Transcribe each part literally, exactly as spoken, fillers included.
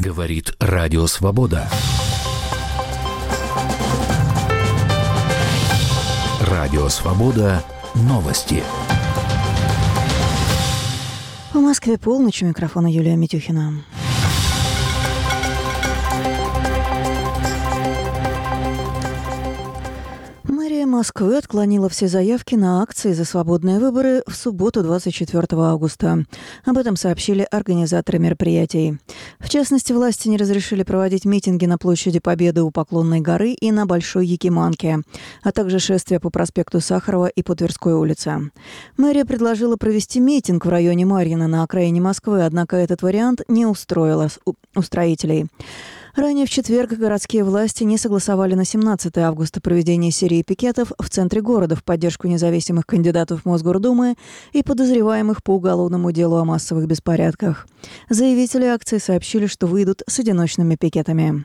Говорит Радио Свобода. Радио Свобода. Новости. В Москве полночь. У микрофона Юлия Митюхина. Мэрия Москвы отклонила все заявки на акции за свободные выборы в субботу, двадцать четвёртого августа. Об этом сообщили организаторы мероприятий. В частности, власти не разрешили проводить митинги на площади Победы у Поклонной горы и на Большой Якиманке, а также шествия по проспекту Сахарова и по Тверской улице. Мэрия предложила провести митинг в районе Марьино на окраине Москвы, однако этот вариант не устроил устроителей. Ранее в четверг городские власти не согласовали на семнадцатое августа проведение серии пикетов в центре города в поддержку независимых кандидатов в Мосгордумы и подозреваемых по уголовному делу о массовых беспорядках. Заявители акции сообщили, что выйдут с одиночными пикетами.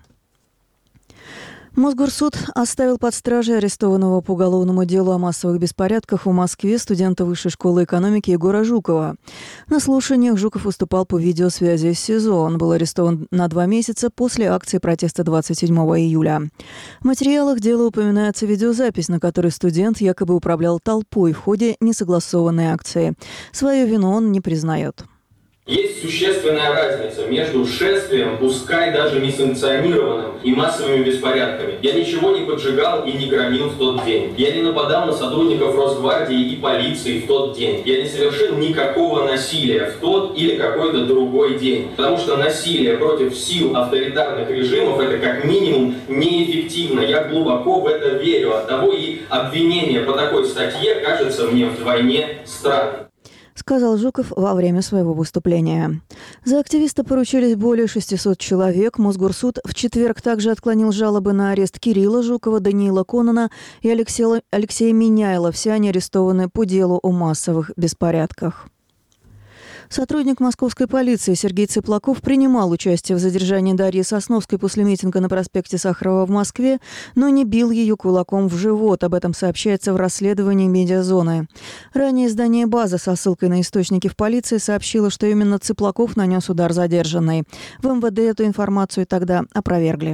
Мосгорсуд оставил под стражей арестованного по уголовному делу о массовых беспорядках в Москве студента Высшей школы экономики Егора Жукова. На слушаниях Жуков выступал по видеосвязи с СИЗО. Он был арестован на два месяца после акции протеста двадцать седьмого июля. В материалах дела упоминается видеозапись, на которой студент якобы управлял толпой в ходе несогласованной акции. Свою вину он не признает. Есть существенная разница между шествием, пускай даже несанкционированным, и массовыми беспорядками. Я ничего не поджигал и не громил в тот день. Я не нападал на сотрудников Росгвардии и полиции в тот день. Я не совершил никакого насилия в тот или какой-то другой день. Потому что насилие против сил авторитарных режимов – это как минимум неэффективно. Я глубоко в это верю. Оттого и обвинение по такой статье кажется мне вдвойне странным, сказал Жуков во время своего выступления. За активиста поручились более шестисот человек. Мосгорсуд в четверг также отклонил жалобы на арест Кирилла Жукова, Даниила Конона и Алексея, Алексея Миняйла. Все они арестованы по делу о массовых беспорядках. Сотрудник московской полиции Сергей Цыплаков принимал участие в задержании Дарьи Сосновской после митинга на проспекте Сахарова в Москве, но не бил ее кулаком в живот. Об этом сообщается в расследовании «Медиазоны». Ранее издание «База» со ссылкой на источники в полиции сообщило, что именно Цыплаков нанес удар задержанной. В эм вэ дэ эту информацию тогда опровергли.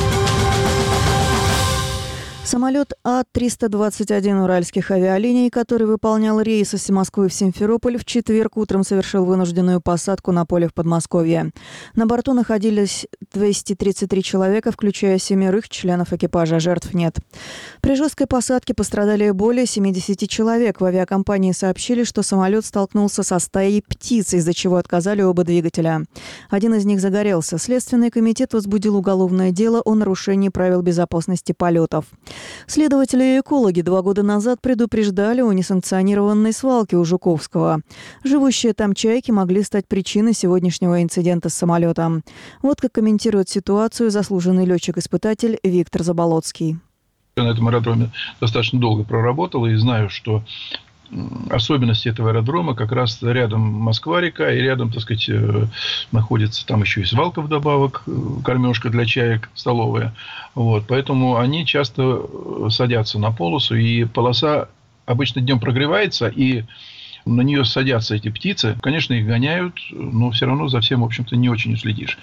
Самолет А триста двадцать один уральских авиалиний, который выполнял рейс из Москвы в Симферополь, в четверг утром совершил вынужденную посадку на поле в Подмосковье. На борту находились двести тридцать три человека, включая семерых членов экипажа. Жертв нет. При жесткой посадке пострадали более семидесяти человек. В авиакомпании сообщили, что самолет столкнулся со стаей птиц, из-за чего отказали оба двигателя. Один из них загорелся. Следственный комитет возбудил уголовное дело о нарушении правил безопасности полетов. Следователи и экологи два года назад предупреждали о несанкционированной свалке у Жуковского. Живущие там чайки могли стать причиной сегодняшнего инцидента с самолетом. Вот как комментирует ситуацию заслуженный летчик-испытатель Виктор Заболоцкий. Я на этом аэродроме достаточно долго проработал и знаю, что особенности этого аэродрома как раз рядом Москва-река, и рядом, так сказать, находится там еще и свалка вдобавок, кормежка для чаек, столовая. Вот, поэтому они часто садятся на полосу, и полоса обычно днем прогревается, и на нее садятся эти птицы. Конечно, их гоняют, но все равно за всем, в общем-то, не очень уследишь.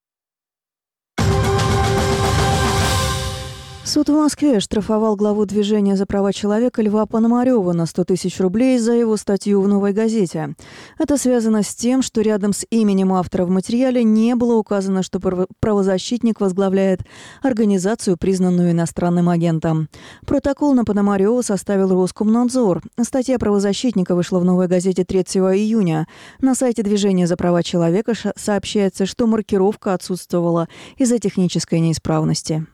Суд в Москве штрафовал главу движения за права человека Льва Пономарёва на сто тысяч рублей за его статью в «Новой газете». Это связано с тем, что рядом с именем автора в материале не было указано, что правозащитник возглавляет организацию, признанную иностранным агентом. Протокол на Пономарёва составил Роскомнадзор. Статья правозащитника вышла в «Новой газете» третьего июня. На сайте движения за права человека сообщается, что маркировка отсутствовала из-за технической неисправности.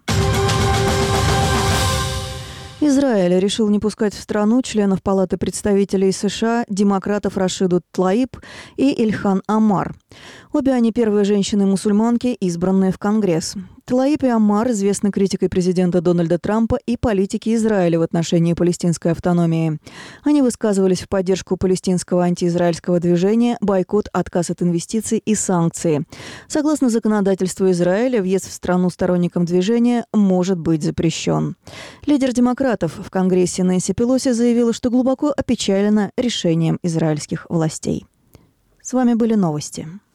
Израиль решил не пускать в страну членов Палаты представителей США демократов Рашиду Тлаиб и Ильхан Омар. Обе они первые женщины-мусульманки, избранные в Конгресс. Тлаиб и Омар известны критикой президента Дональда Трампа и политики Израиля в отношении палестинской автономии. Они высказывались в поддержку палестинского антиизраильского движения, бойкот, отказ от инвестиций и санкции. Согласно законодательству Израиля, въезд в страну сторонникам движения может быть запрещен. Лидер демократов в Конгрессе Нэнси Пелоси заявила, что глубоко опечалена решением израильских властей. С вами были новости.